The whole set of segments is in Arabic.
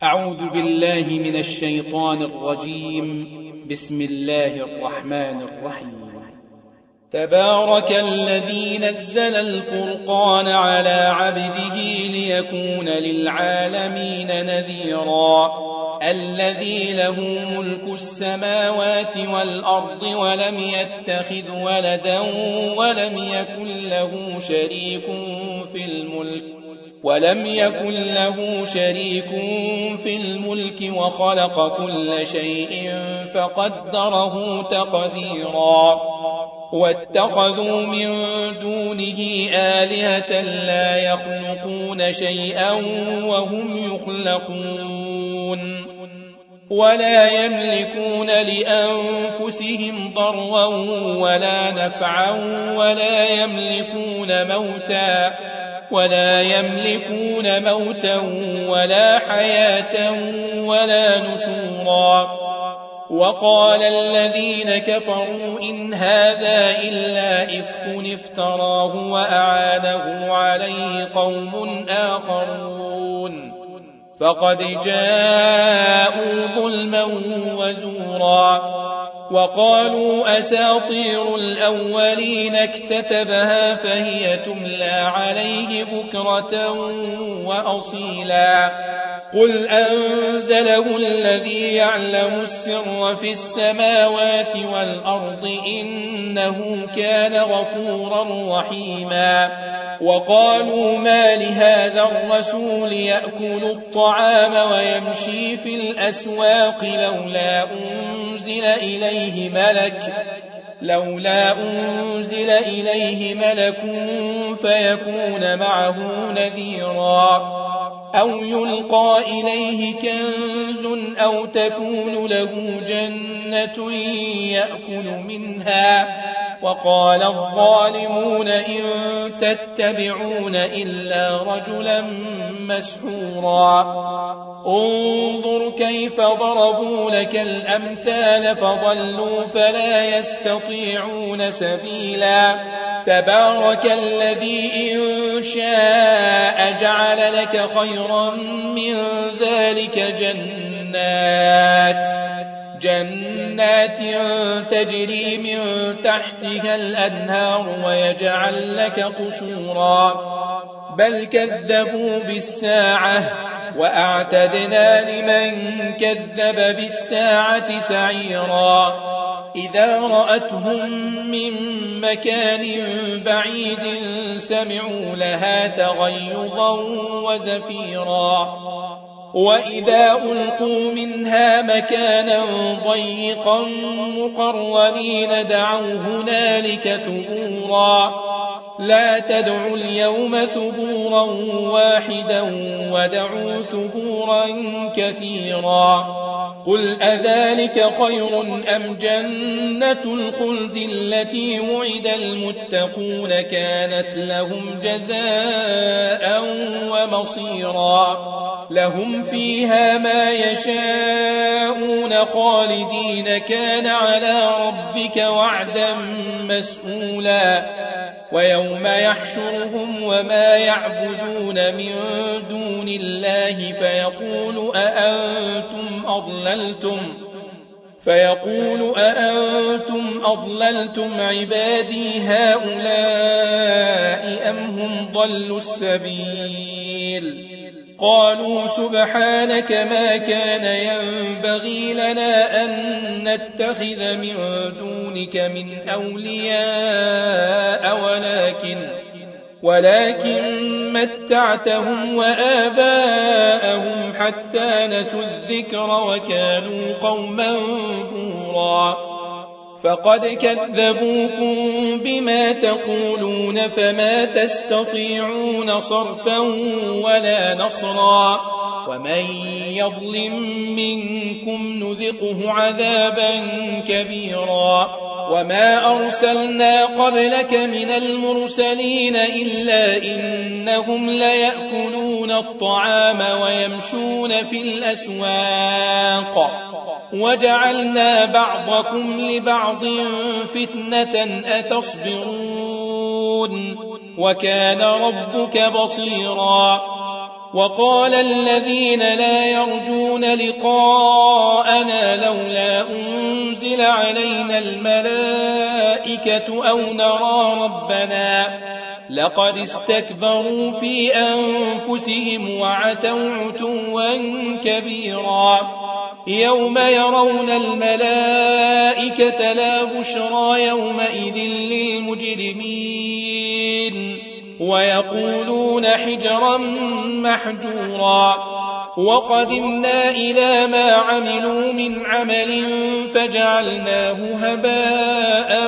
أعوذ بالله من الشيطان الرجيم. بسم الله الرحمن الرحيم. تبارك الذي نزل الفرقان على عبده ليكون للعالمين نذيرا الذي له ملك السماوات والأرض ولم يتخذ ولدا ولم يكن له شريك في الملك وخلق كل شيء فقدره تقديرا واتخذوا من دونه آلهة لا يخلقون شيئا وهم يخلقون ولا يملكون لأنفسهم ضرا ولا نفعا ولا يملكون موتا ولا حياة ولا نشورا. وقال الذين كفروا إن هذا إلا إفك افتراه وأعانه عليه قوم آخرون فقد جاءوا ظلما وزورا. وقالوا أساطير الأولين اكتتبها فهي تملى عليه بكرة وأصيلا. قل أنزله الذي يعلم السر في السماوات والأرض إنه كان غفورا رحيما. وقالوا ما لهذا الرسول يأكل الطعام ويمشي في الأسواق لولا أنزل إليه ملك فيكون معه نذيرا أو يلقى إليه كنز أو تكون له جنة يأكل منها. وقال الظالمون إن تتبعون إلا رجلا مسحورا. انظر كيف ضربوا لك الأمثال فضلوا فلا يستطيعون سبيلا. تبارك الذي إن شاء جعل لك خيرا من ذلك جنات تجري من تحتها الأنهار ويجعل لك قصورا بل كذبوا بالساعة وأعتدنا لمن كذب بالساعة سعيرا. إذا رأتهم من مكان بعيد سمعوا لها تغيظا وزفيرا وإذا ألقوا منها مكانا ضيقا مقرنين دعوا هنالك ثبورا. لا تدعوا اليوم ثبورا واحدا ودعوا ثبورا كثيرا. قل أذلك خير أم جنة الخلد التي وعد المتقون كانت لهم جزاء ومصيرا. لهم فيها ما يشاءون خالدين كان على ربك وعدا مسئولا. ويوم يحشرهم وما يعبدون من دون الله فيقول أأنتم أضللتم عبادي هؤلاء أم هم ضلوا السبيل. قالوا سبحانك ما كان ينبغي لنا أن نتخذ من دونك من أولياء ولكن متعتهم وآباءهم حتى نسوا الذكر وكانوا قوما بورا. فقد كذبوكم بما تقولون فما تستطيعون صرفا ولا نصرا. ومن يظلم منكم نذقه عذابا كبيرا. وما أرسلنا قبلك من المرسلين إلا إنهم ليأكلون الطعام ويمشون في الأسواق وجعلنا بعضكم لبعض فتنة أتصبرون وكان ربك بصيرا. وقال الذين لا يرجون لقاءنا لولا أنزل علينا الملائكة أو نرى ربنا لقد استكبروا في أنفسهم وعتوا عتوا كبيرا يوم يرون الملائكة لا بشرى يومئذ للمجرمين ويقولون حجرا محجورا وقدمنا إلى ما عملوا من عمل فجعلناه هباء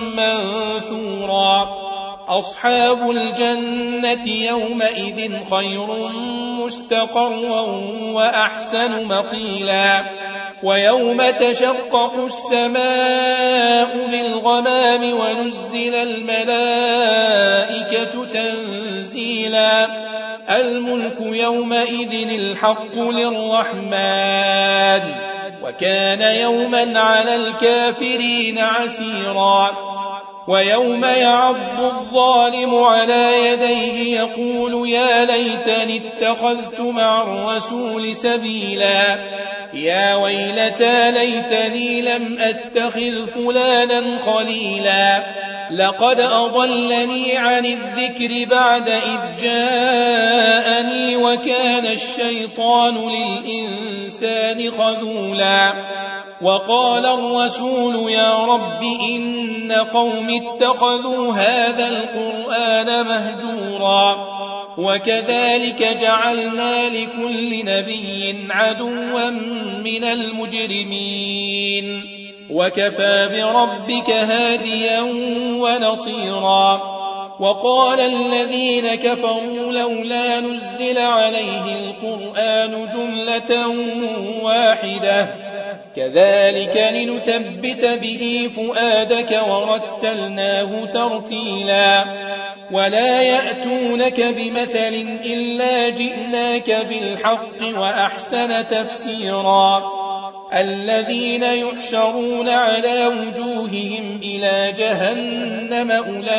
منثورا أصحاب الجنة يومئذ خير مستقرا وأحسن مقيلا ويوم تشقق السماء بالغمام ونزل الملائكة تنزيلا الملك يومئذ الحق للرحمن وكان يوما على الكافرين عسيرا ويوم يعض الظالم على يديه يقول يا ليتني اتخذت مع الرسول سبيلا يا ويلتى ليتني لم أتخذ فلانا خليلا لقد أضلني عن الذكر بعد إذ جاءني وكان الشيطان للإنسان خذولا وقال الرسول يا رب إن قوم اتخذوا هذا القرآن مهجورا وكذلك جعلنا لكل نبي عدوا من المجرمين وكفى بربك هاديا ونصيرا وقال الذين كفروا لولا نزل عليه القرآن جملة واحدة كذلك لنثبت به فؤادك ورتلناه ترتيلا ولا يأتونك بمثل إلا جئناك بالحق وأحسن تفسيرا الذين يحشرون على وجوههم إلى جهنم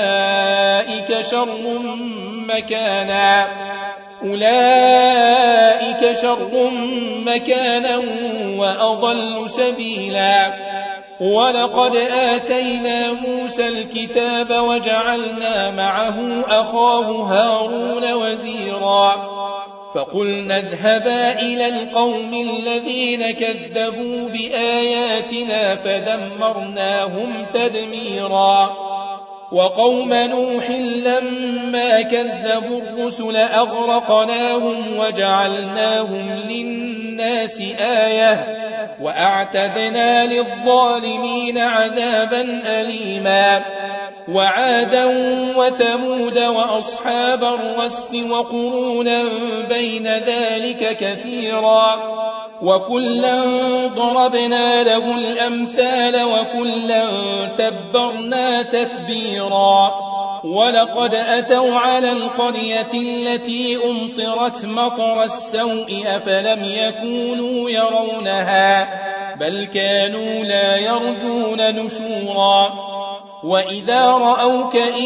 أولئك شر مكانا وأضل سبيلا ولقد آتينا موسى الكتاب وجعلنا معه أخاه هارون وزيرا فقلنا اذهبا إلى القوم الذين كذبوا بآياتنا فدمرناهم تدميرا وقوم نوح لما كذبوا الرسل أغرقناهم وجعلناهم للناس آية وأعتدنا للظالمين عذابا أليما وعادا وثمود وأصحاب الرس وقرونا بين ذلك كثيرا وكلا ضربنا له الأمثال وكلا تبرنا تتبيرا ولقد أتوا على القرية التي أمطرت مطر السوء أفلم يكونوا يرونها بل كانوا لا يرجون نشورا وإذا رأوك إن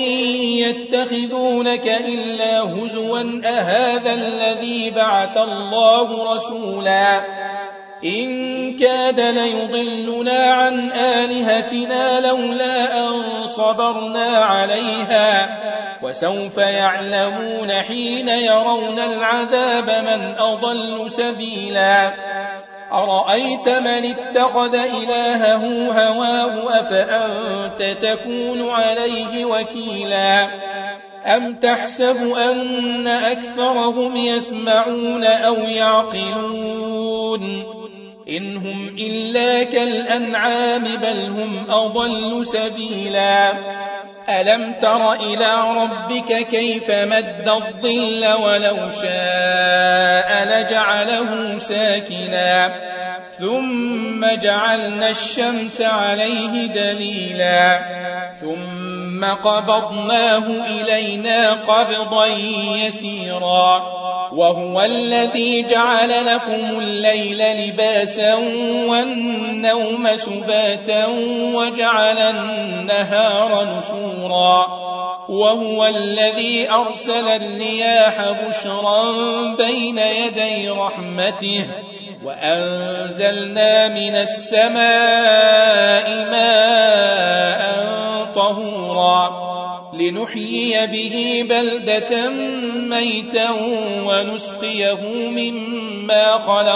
يتخذونك إلا هزوا أهذا الذي بعث الله رسولا إن كاد ليضلنا عن آلهتنا لولا أن صبرنا عليها وسوف يعلمون حين يرون العذاب من أضل سبيلا أرأيت من اتخذ إلهه هواه أفأنت تكون عليه وكيلا أم تحسب أن أكثرهم يسمعون أو يعقلون إن هم إلا كالأنعام بل هم أضل سبيلا ألم تر إلى ربك كيف مد الظل ولو شاء لجعله ساكنا ثم جعلنا الشمس عليه دليلا ثم قبضناه إلينا قبضا يسيرا وهو الذي جعل لكم الليل لباسا والنوم سباتا وجعل النهار نشورا وهو الذي أرسل الرياح بشرا بين يدي رحمته وأنزلنا من السماء ماء طهورا لنحيي به بلدة ميتا ونسقيه مما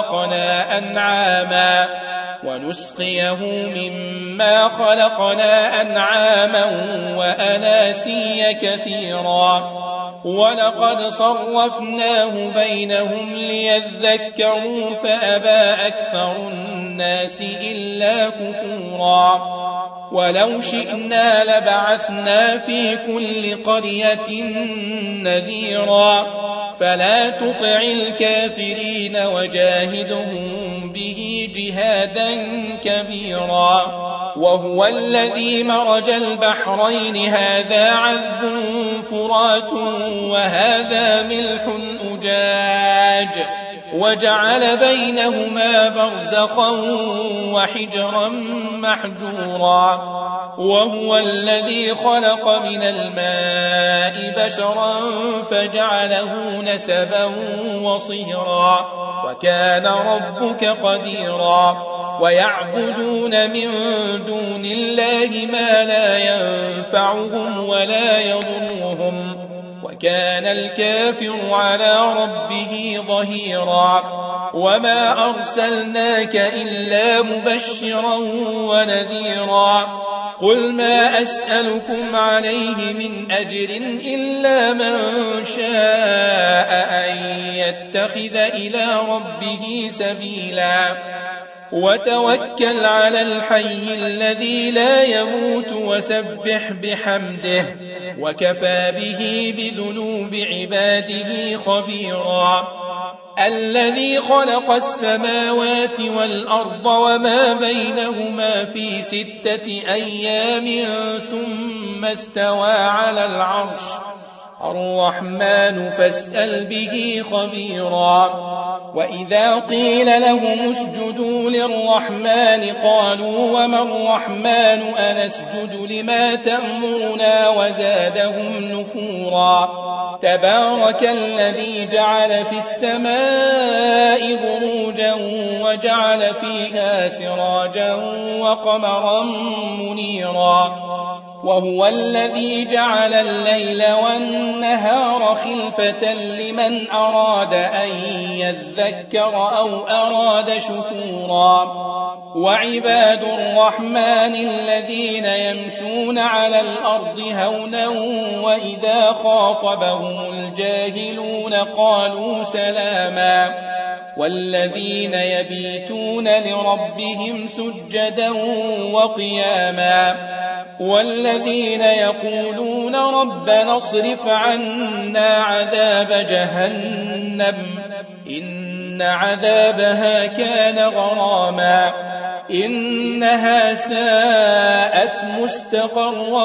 خلقنا أنعاما وأناسيا كثيرا ولقد صرفناه بينهم ليذكروا فأبى أكثر الناس إلا كفورا ولو شئنا لبعثنا في كل قرية نذيرا فلا تطع الكافرين وجاهدهم به جهادا كبيرا وهو الذي مرج البحرين هذا عذب فرات وهذا ملح أجاج وجعل بينهما برزخا وحجرا محجورا وهو الذي خلق من الماء بشرا فجعله نسبا وصهرا وكان ربك قديرا ويعبدون من دون الله ما لا ينفعهم ولا يضرهم وكان الكافر على ربه ظهيرا وما أرسلناك إلا مبشرا ونذيرا قل ما أسألكم عليه من أجر إلا من شاء أن يتخذ إلى ربه سبيلا وتوكل على الحي الذي لا يموت وسبح بحمده وكفى به بذنوب عباده خبيرا الذي خلق السماوات والأرض وما بينهما في 6 أيام ثم استوى على العرش الرحمن فاسأل به خبيرا وإذا قيل لهم اسجدوا للرحمن قالوا وما الرحمن أنسجد لما تأمرنا وزادهم نفورا تبارك الذي جعل في السماء بروجا وجعل فيها سراجا وقمرا منيرا وهو الذي جعل الليل والنهار خلفة لمن أراد أن يذكر أو أراد شكورا وعباد الرحمن الذين يمشون على الأرض هونا وإذا خاطبهم الجاهلون قالوا سلاما والذين يبيتون لربهم سجدا وقياما والذين يقولون ربنا اصرف عنا عذاب جهنم إن عذابها كان غراما إنها ساءت مستقرا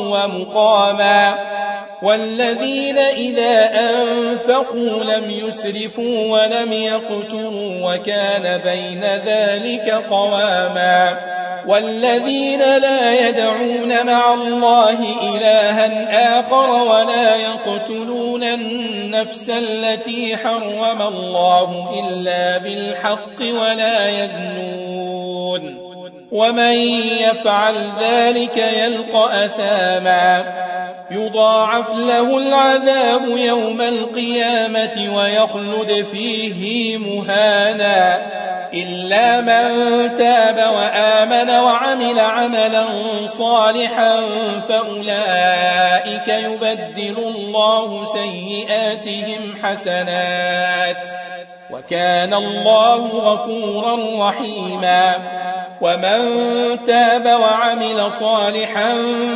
ومقاما والذين إذا أنفقوا لم يسرفوا ولم يقتروا وكان بين ذلك قواما والذين لا يدعون مع الله إلها آخر ولا يقتلون النفس التي حرم الله إلا بالحق ولا يزنون ومن يفعل ذلك يلقى أثاما يضاعف له العذاب يوم القيامة ويخلد فيه مهانا إلا من تاب وآمن وعمل عملا صالحا فأولئك يبدل الله سيئاتهم حسنات وكان الله غفورا رحيما ومن تاب وعمل صالحا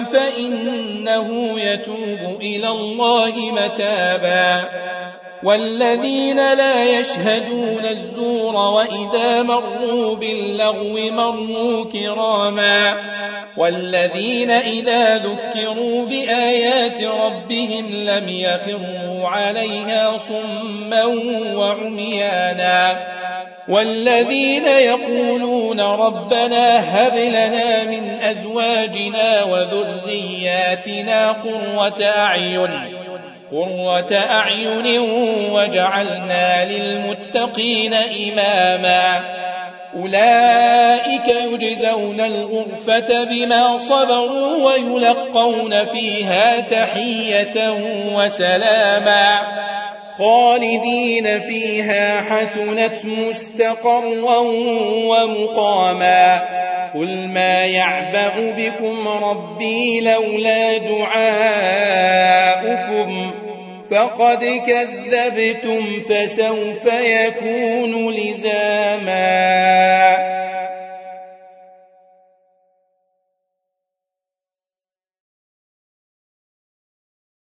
فإنه يتوب إلى الله متابا والذين لا يشهدون الزور وإذا مروا باللغو مروا كراما والذين إذا ذكروا بآيات ربهم لم يخروا عليها صما وعميانا والذين يقولون ربنا هب لنا من أزواجنا وذرياتنا قرة أعين واجعلنا للمتقين إماما أولئك يجزون الغرفة بما صبروا ويلقون فيها تحية وسلاما خالدين فيها حسنت مستقرا ومقاما قل ما يعبأ بكم ربي لولا دعاؤكم فقد كذبتم فسوف يكون لزاما.